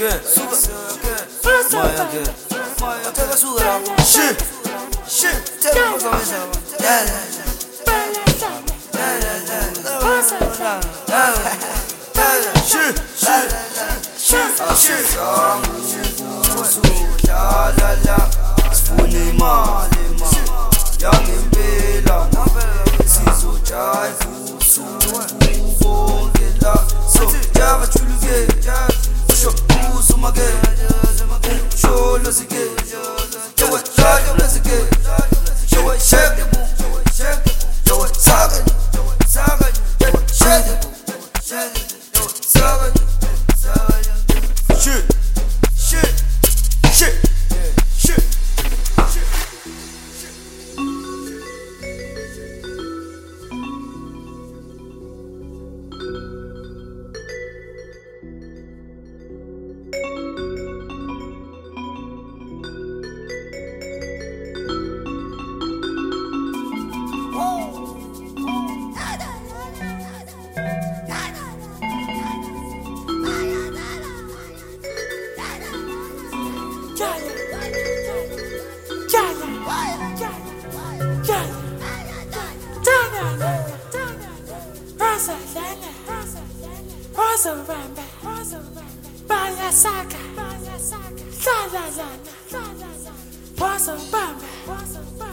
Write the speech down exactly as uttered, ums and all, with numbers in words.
again, sugar, my again. I take a sugar, shit, shit, take a sugar, yeah, yeah, shit, shit, shit, shit, la la la, sifuna imali ma, yangimpela, sizojive usubongela, so java chuluke, usho usumake, show losike, show it, show losike, show it, shake the boom, shake the boom, show it, saga, saga, shake the boom, shake the boom, saga, saga, shit, shit, shit, shit, shit. Baya Saka, La La La La, Wazo Bamba,